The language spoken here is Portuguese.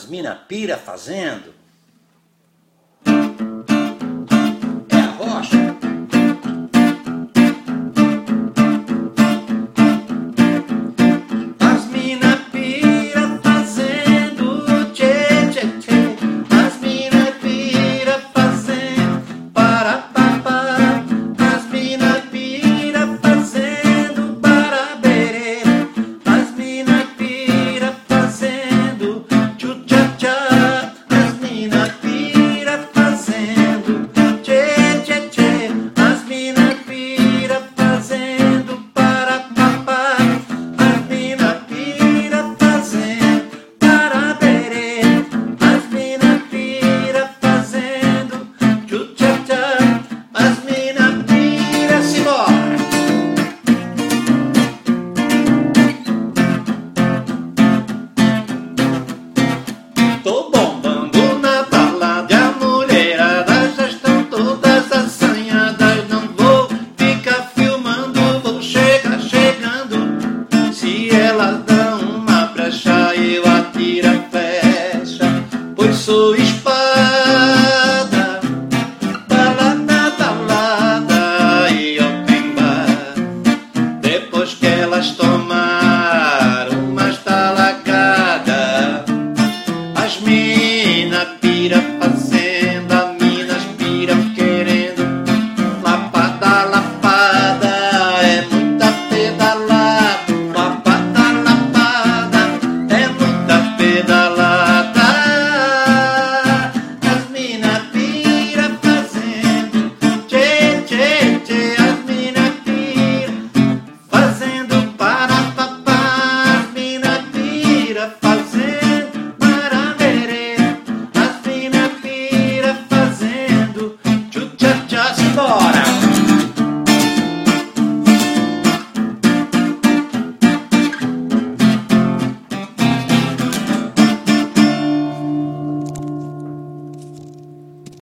mina pira fazendo. É a rocha. As mina pira fazendo tchê, tchê, tchê. As mina pira fazendo para papá. As mina pira fazendo para berê. As mina pira fazendo tchu tchá tchá. As mina pira fazendo tchê, tchê, tchê. As mina pira fazendo para papá. As mina pira fazendo para berê. As mina pira fazendo tchu tchá tchá. As mina pira se embora. Tô bombando na balada, a mulherada já estão todas assanhadas. Não vou ficar filmando, vou chegar chegando. Se elas dão uma brecha, eu atiro a flecha, pois sou